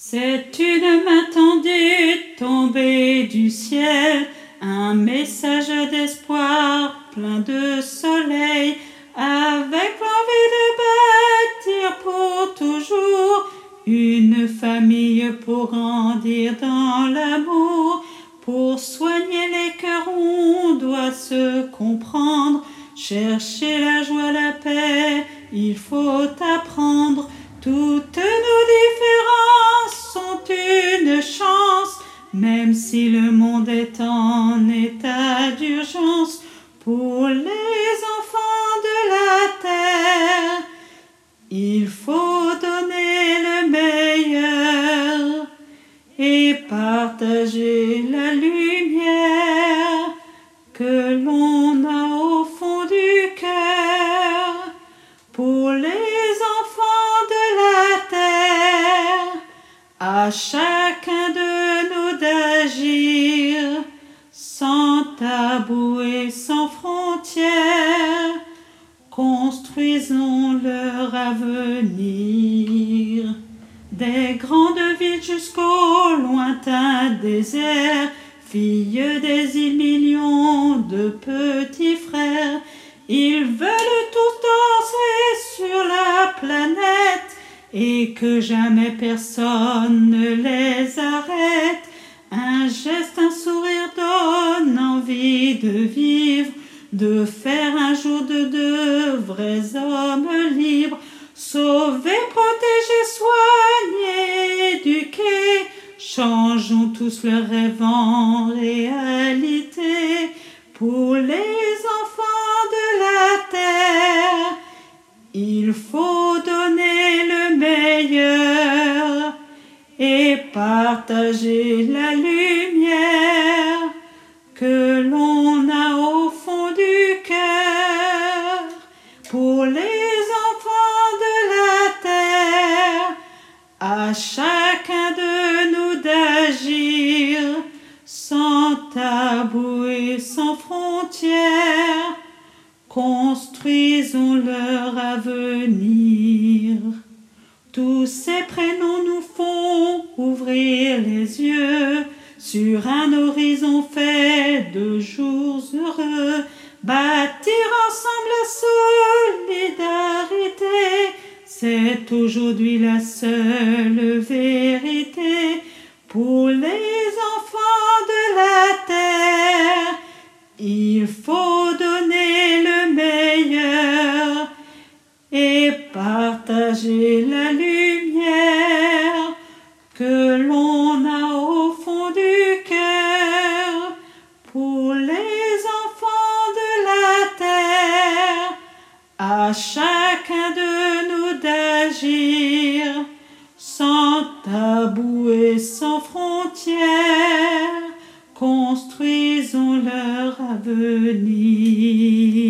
C'est une main tendue tombée du ciel, un message d'espoir plein de soleil, avec l'envie de bâtir pour toujours une famille pour grandir dans l'amour. Pour soigner les cœurs, on doit se comprendre, chercher la joie, la paix, il faut apprendre. Toutes nos différences sont une chance, même si le monde est en état d'urgence. Pour les enfants de la terre, il faut donner le meilleur et partager la lumière que l'on a au fond du cœur. Pour les enfants de la terre, à chacun de nous d'agir sans tabou et sans frontières. Construisons leur avenir. Des grandes villes jusqu'au lointain désert, filles des îles, millions de petits frères, ils veulent tous danser sur la planète et que jamais personne ne les arrête. Un geste, un sourire donne envie de vivre, de faire un jour de deux vrais hommes libres. Sauver, protéger, soigner, éduquer, changeons tous le rêve en réalité. Pour les enfants de la terre, il faut donner le meilleur et partager la lumière que l'on a au fond du cœur. Pour les enfants de la terre, à chacun de nous d'agir sans tabou et sans frontières. Construisons leur avenir. Tous ces prénoms nous font ouvrir les yeux sur un horizon fait de jours heureux. Bâtir ensemble la solidarité, c'est aujourd'hui la seule vérité. Pour les enfants de la terre, il faut donner le meilleur et partager la lumière que l'on a au fond du cœur. Pour les enfants de la terre, à chacun de nous d'agir sans tabou et sans frontières. Construisons leur avenir.